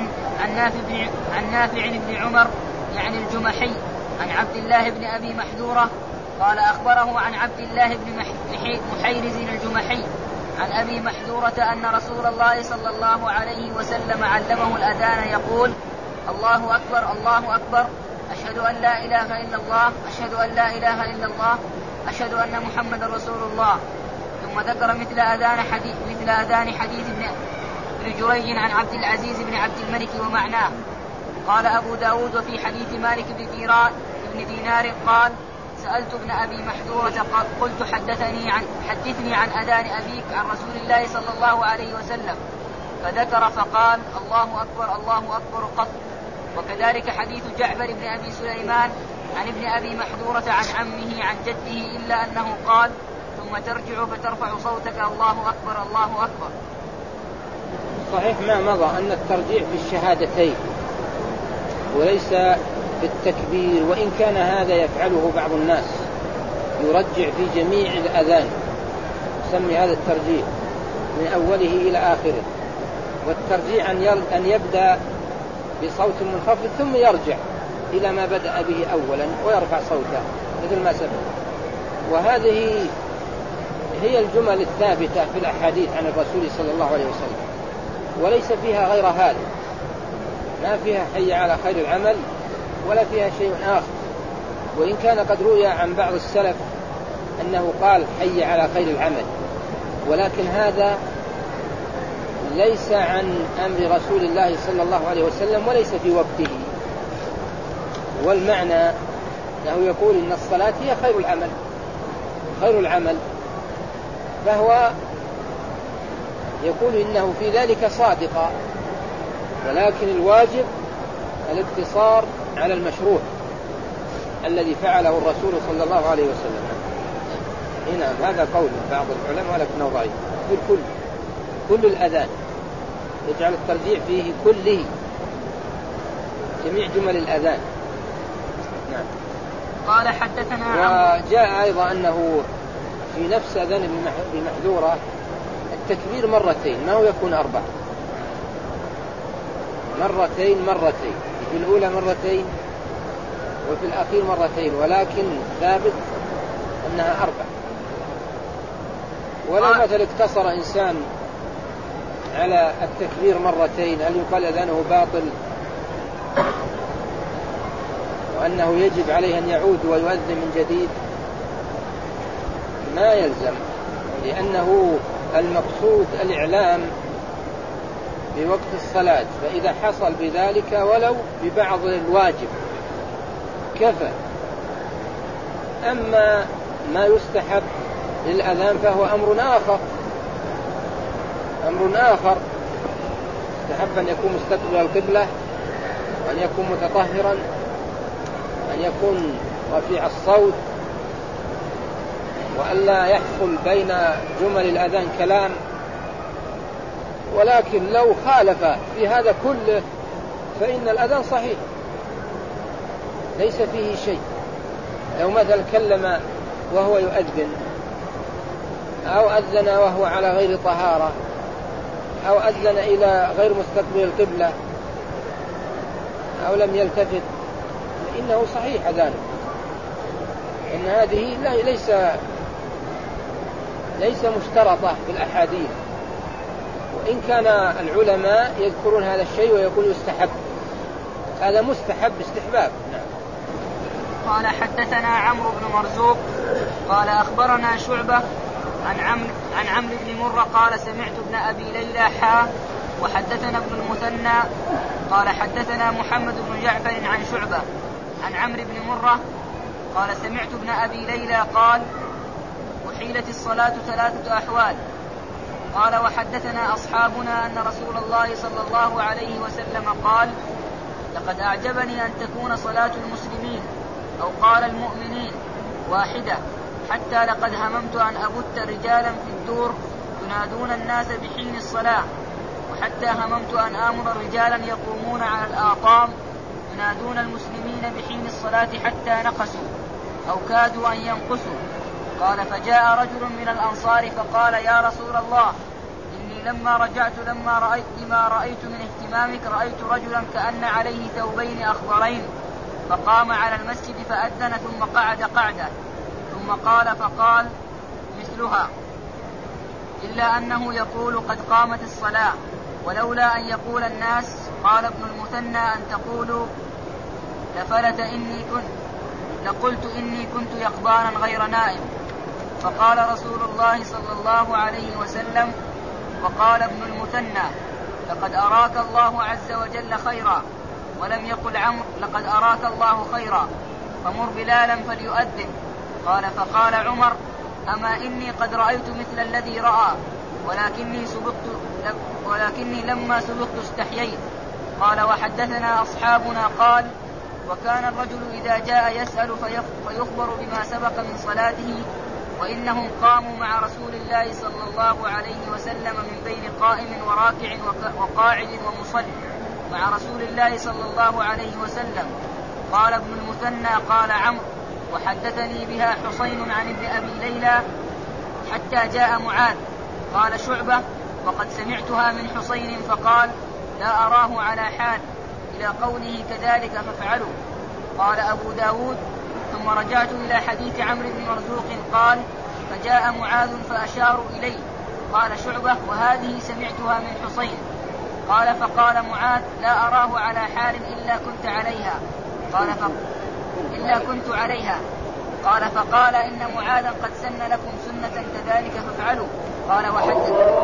نافع بن عمر يعني الجمحي عن عبد الله بن أبي محذورة قال: أخبره عن عبد الله بن محيرز الجمحي عن أبي محذورة أن رسول الله صلى الله عليه وسلم علمه الأذان يقول: الله أكبر الله أكبر، أشهد أن لا إله إلا الله، أشهد أن لا إله إلا الله، أشهد أن محمد رسول الله. ثم ذكر مثل أذان حديث ابن جريج عن عبد العزيز بن عبد الملك ومعناه. قال أبو داود: وفي حديث مالك بن دينار قال: سألت ابن أبي محذورة قلت: حدثني عن أذان أبيك عن رسول الله صلى الله عليه وسلم، فذكر فقال: الله أكبر الله أكبر قط. وكذلك حديث جعفر بن أبي سليمان عن ابن أبي محذورة عن عمه عن جده، إلا أنه قال: ثم ترجع فترفع صوتك الله أكبر الله أكبر. صحيح ما مضى أن الترجيع في الشهادتين وليس في التكبير، وإن كان هذا يفعله بعض الناس، يرجع في جميع الأذان، يسمي هذا الترجيع من أوله إلى آخره. والترجيع أن يبدأ بصوت منخفض ثم يرجع إلى ما بدأ به أولا ويرفع صوته مثل ما سبق. وهذه هي الجمل الثابتة في الأحاديث عن الرسول صلى الله عليه وسلم، وليس فيها غير هذا. ما فيها حي على خير العمل ولا فيها شيء آخر، وإن كان قد روي عن بعض السلف أنه قال حي على خير العمل، ولكن هذا ليس عن أمر رسول الله صلى الله عليه وسلم وليس في وقته. والمعنى أنه يقول إن الصلاة هي خير العمل، خير العمل، فهو يقول إنه في ذلك صادقا، ولكن الواجب الاقتصار على المشروع الذي فعله الرسول صلى الله عليه وسلم. هنا هذا قول بعض العلماء ولكنه ضعيف. كل الأذان يجعل الترجيح فيه كله، جميع جمل الأذان. نعم. قال حدثنا وجاء أيضا أنه في نفس أذان بمحذورة التكبير مرتين، ما هو يكون 4 مرتين، في الأولى مرتين وفي الأخير مرتين، ولكن ثابت أنها 4. ولو مثل اقتصر إنسان على التكبير مرتين، هل يقال أذانه باطل وأنه يجب عليه أن يعود ويؤذن من جديد؟ ما يلزم، لأنه المقصود الإعلام بوقت الصلاة، فإذا حصل بذلك ولو ببعض الواجب كفى. أما ما يستحب للأذان فهو أمر آخر. يستحب أن يكون مستقبل القبلة، وأن يكون متطهرا، أن يكون رفيع الصوت، وألا يحصل بين جمل الأذان كلام. ولكن لو خالف في هذا كله فإن الأذان صحيح ليس فيه شيء. لو مثلا كلم وهو يؤذن، أو أذن وهو على غير طهارة، أو أذن إلى غير مستقبل القبلة، أو لم يلتفت، إنه صحيح أذانه. إن هذه ليس مشترطة في الأحاديث، وإن كان العلماء يذكرون هذا الشيء ويقول يستحب، هذا مستحب استحباب. نعم. قال حدثنا عمرو بن مرزوق قال أخبرنا شعبة عن عمرو بن مرة قال سمعت ابن أبي ليلى وحدثنا ابن المثنى قال حدثنا محمد بن جعفر عن شعبة عن عمرو بن مرة قال سمعت ابن أبي ليلى قال أحيلت الصلاة 3 أحوال. قال وحدثنا أصحابنا أن رسول الله صلى الله عليه وسلم قال لقد أعجبني أن تكون صلاة المسلمين أو قال المؤمنين واحدة، حتى لقد هممت أن أبت رجالا في الدور ينادون الناس بحين الصلاة، وحتى هممت أن آمر رجالا يقومون على الآطام ينادون المسلمين بحين الصلاة حتى نقصوا أو كادوا أن ينقصوا. قال فجاء رجل من الأنصار فقال يا رسول الله إني لما رجعت لما رأيت من اهتمامك رأيت رجلا كأن عليه ثوبين أخضرين، فقام على المسجد فأذن ثم قعد قعدة، ثم قال فقال مثلها، إلا أنه يقول قد قامت الصلاة، ولولا أن يقول الناس قال ابن المثنى أن تقولوا لقلت إني كنت يقظانا غير نائم. فقال رسول الله صلى الله عليه وسلم وقال ابن المثنى لقد أراك الله عز وجل خيرا، ولم يقل عمرو لقد أراك الله خيرا، فمر بلالا فليؤذن. قال فقال عمر أما إني قد رأيت مثل الذي رأى، ولكني لما سبقت استحييت. قال وحدثنا أصحابنا قال وكان الرجل إذا جاء يسأل فيخبر بما سبق من صلاته، وإنهم قاموا مع رسول الله صلى الله عليه وسلم من بين قائم وراكع وقاعد ومصل مع رسول الله صلى الله عليه وسلم. قال ابن المثنى قال عمرو وحدثني بها حسين عن ابن أبي ليلى حتى جاء معاذ. قال شعبة وقد سمعتها من حسين فقال لا أراه على حال، إلى قوله كذلك فافعلوا. قال أبو داود ثم رجعت إلى حديث عمرو بن مرزوق قال فجاء معاذ فأشاروا إليه. قال شعبة وهذه سمعتها من حسين. قال فقال معاذ لا أراه على حال إلا كنت عليها. قال فقال إن معاذا قد سن لكم سنة كذلك فافعلوا.